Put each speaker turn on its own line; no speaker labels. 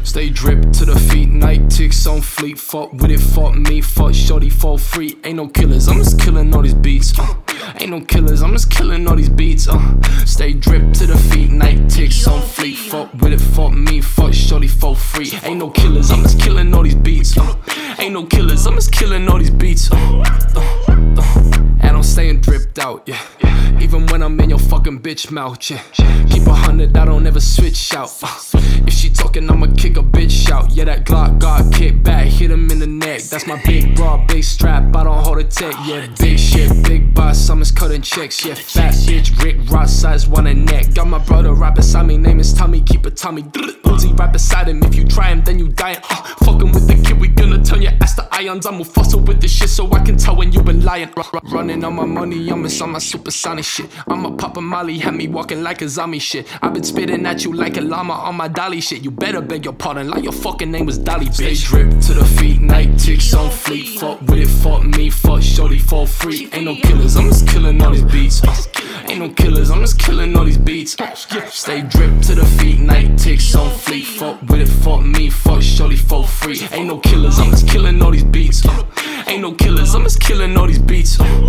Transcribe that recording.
Stay dripped to the feet, night ticks on fleet. Fuck with it, fuck me, fuck shorty, fall free. Ain't no killers, I'm just killing all these beats. Ain't no killers, I'm just killing all these beats. Stay dripped to the feet, night ticks on fleet. Fuck with it, fuck me, fuck shorty, fall free. Ain't no killers, I'm just killing all these beats. Ain't no killers, I'm just killing all these beats. And I'm staying dripped out, yeah. Even when I'm in your fucking bitch mouth, yeah. Keep 100, I don't ever switch out. If she talking, I'ma kick a bitch out. Yeah, that Glock got kick back, hit him in the neck. That's my big bra, big strap, I don't hold a tech. Yeah, big shit, big boss, I'm just cutting checks. Yeah, fat bitch, Rick Ross size, one a neck. Got my brother right beside me, name is Tommy, keep a Tommy. Uzi right beside him, if you try him, then you dying. Fucking with the kid, we gonna turn your ass to ions. I'm Mufasa with this shit, so I can tell when you been lying. Running on my money, I'm on my supersonic shit. I'ma pop a molly, have me walking like a zombie shit. I've been spitting at you like a llama on my dolly shit. You better beg your pardon, like your fucking name was Dolly, bitch. Stay dripped to the feet, night ticks on fleet. Fuck with it, fuck me, fuck shorty, fall free. Ain't no killers, I'm just killing all these beats. Ain't no killers, I'm just killing all these beats. Stay dripped to the feet, night ticks on fleet. Fuck with it, fuck me, fuck shorty, fall free. Ain't no killers, I'm just killing all these beats. Ain't no killers, I'm just killing all these beats.